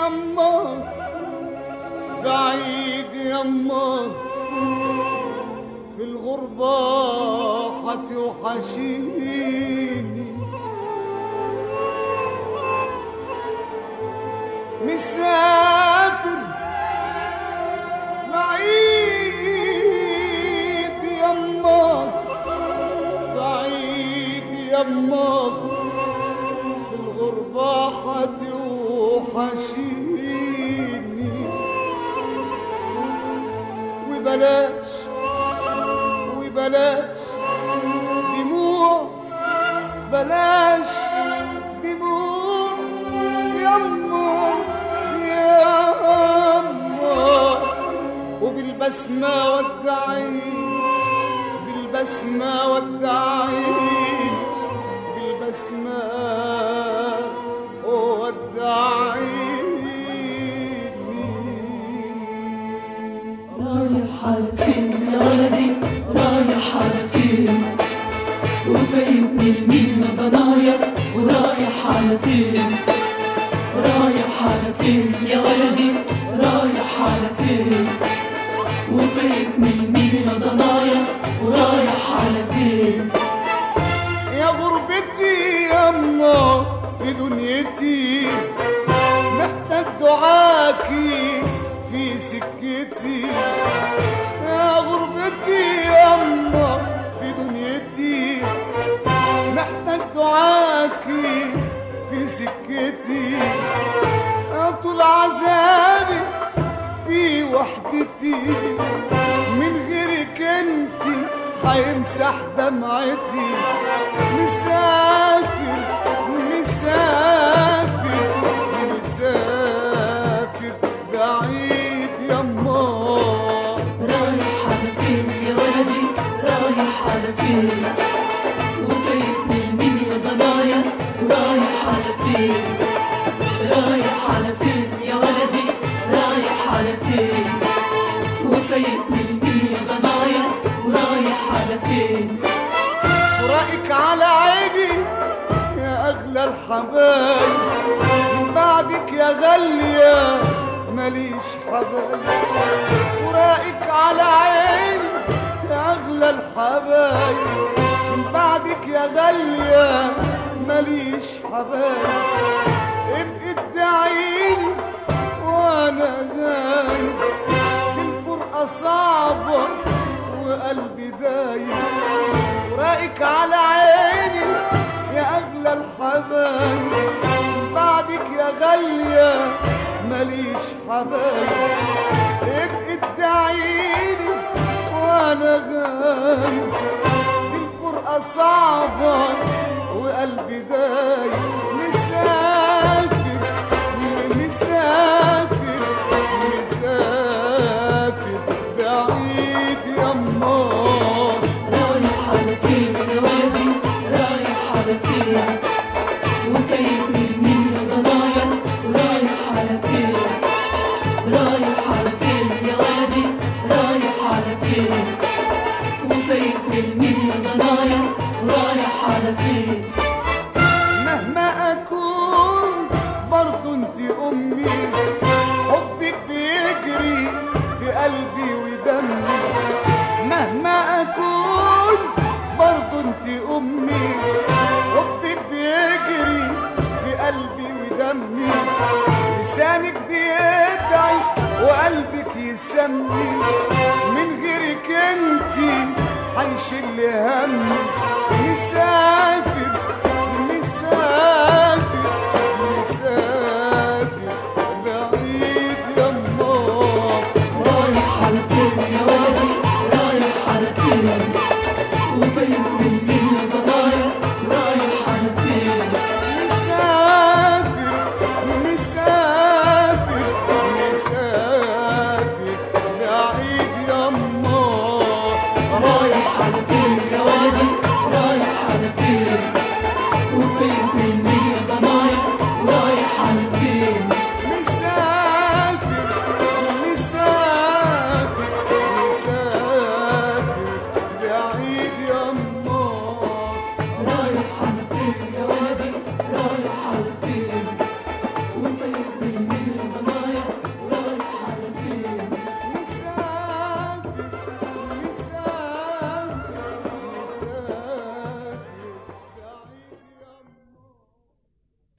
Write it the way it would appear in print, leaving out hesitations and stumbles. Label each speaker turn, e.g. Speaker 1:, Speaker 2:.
Speaker 1: يما بعيد يما في الغربة حتوحشيني مسافر بعيد يما بعيد يما في الغربة حتوحشيني وبلاش وبلاش دموع بلاش دموع يما يما وبالبسمة والدعين بالبسمة والدعين بالبسمة والدعين
Speaker 2: رايح على فين يا ولدي رايح على فين وفايتني لمين يا ضنايا ورايح على فين رايح على فين يا ولدي رايح على فين وفايتني لمين يا ضنايا ورايح على فين
Speaker 1: يا غربتي يما في دنيتي محتاج دعاكي في سكتي يا غربتي يما في دنيتي محتاج دعاكي في سكتي طول عذابي في وحدتي من غيرك انتي هيمسح دمعتي مسافر مسافر مسافر بعيد يما
Speaker 2: رايح على فين يا ولدي رايح على فين وفايتني لمين يا ضنايا ورايح على فين رايح على فين يا ولدي رايح على فين وفايتني لمين يا ضنايا ورايح على فين
Speaker 1: فراقك على عيني يا أغلى الحبايب من بعدك يا غالية ماليش حبايب فراقك على عيني يا أغلى الحبايب من بعدك يا غالية ماليش حبايب ابقي ادعيني وانا غايب الفرقة صعبة وقلبي دايب فراقك على عيني يا أغلى الحبايب بعدك يا غالية ماليش حبايب ابقي ادعيني وانا غايب الفرقة صعبة وقلبي دايب مسافر مسافر مسافر بعيد يما
Speaker 2: رايح على فين يا ولدي رايح على فين وفايتني لمين يا ضنايا ورايح على فين رايح على فين يا ولدي رايح على فين وفايتني لمين يا ضنايا ورايح على فين
Speaker 1: مهما أكون برضو انتي أمي حبك بيجري في قلبي ودمي مهما أكون برضو انتي أمي حبك بيجري في قلبي ودمي لسانك بيدعي وقلبك يسمي من غيرك انتي هيشيل همي مسافر